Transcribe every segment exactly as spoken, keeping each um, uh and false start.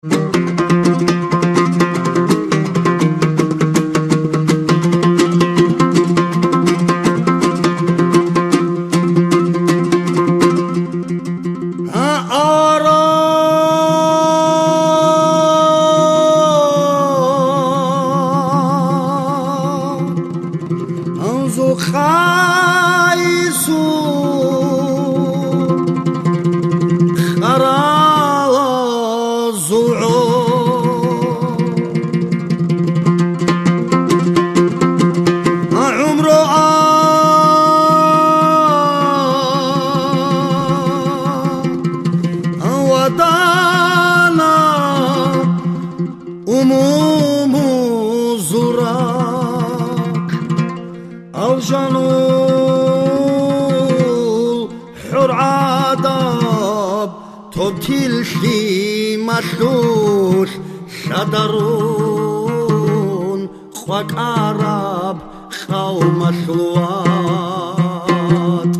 الجنول حر عذاب تبتل شي مشلوش شدرون خوك عرب خو مشلوات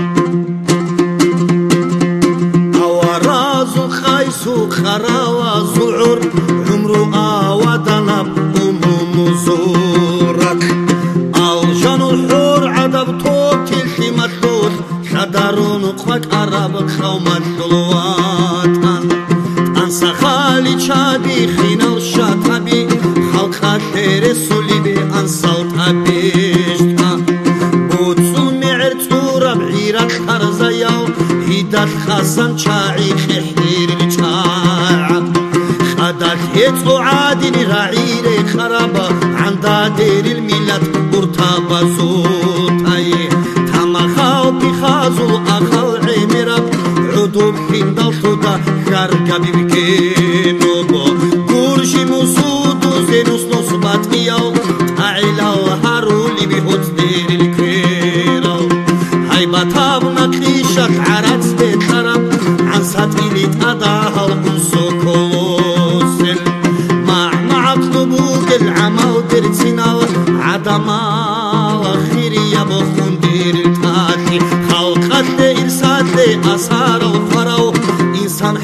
أورازو خيسو خراوة زعر عمرو آودنا بأمم زورك الجنول حر عذاب تبتل شي مشلوش شدرون خوك عرب خو مشلوات أنسى خالي شادي خينا الشاتبي خلقا تيري سوليبي أنسى التبيشتا بوتسون معرتو ربعيرا خرزيو هيدات خاسن شاعي خحير الشاعب خدات هيتو عادي راعيري خرابة عندها دير الميلاد برتابة زوتاي تاما خاو بخازو أخل عمرب عدوب حين دلتودا خارقا ببكينو بو قرشي مسودو زينوس نصبات ميو تعيلا وهارولي بهوت دير الكيرو هاي بطابنا كليشك عرات بيت خرب عن ساتيلي تقضاها القنصو كوسل مع معطلبوك العمل درتنا عدما وخيري يبخون دير التاكي خلقات لي إرساد لي أسار وفرو إنسان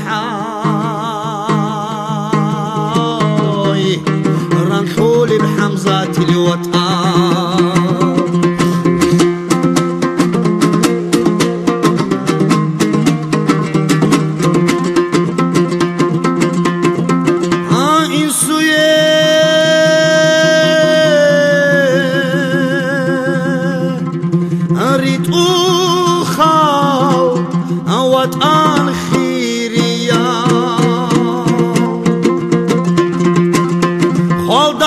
حاي رنحولي بحمزات الوطن أريد أخاو وطن خيريا خال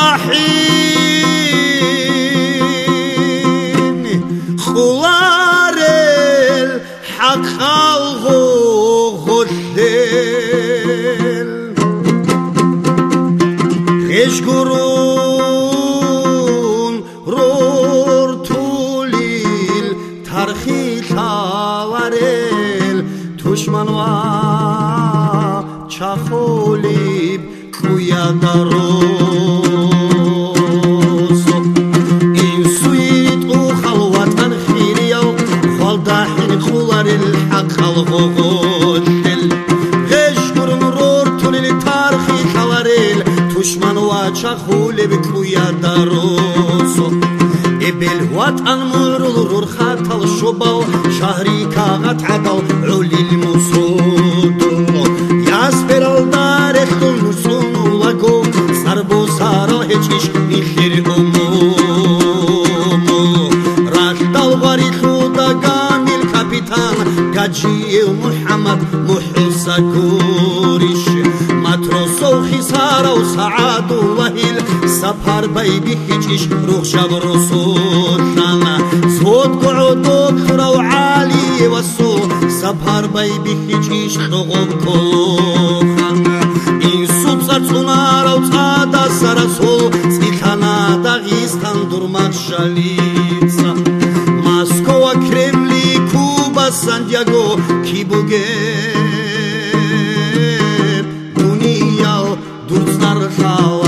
دحين خوار الحق خلقو غدل خيش قرون رور توليل ترخي تاورل تشمن و چخوليب كويا دروسو إن سويت وخلوة خيريو خال داحين خولار الحق خلقو غدل غش قرن رور توليل ترخي تاورل تشمن و چخوليب كويا دروسو إبل وطن مرور رخات الشبو شهري كاغت عدو علي المسود ياسبر الدار اختل نسون لكو سربو سارو هجيش مخير أموم راشد الغريخو دقان الكابيتان قاجي محمد محسا كوريش متروسو خسارة وسعاد وهيل سفر بيبي هجيش روح شب رسولنا صوت قعود خرو عالي وسو سفر بيبي هجيش خغب كلوخنا إن صوب سرسونارو تادا سرسو سيتانا داغيستان درمك شاليتسا ماسكو كريملي كوبا سانتياغو كيبوغيب دنيا درسنار خاو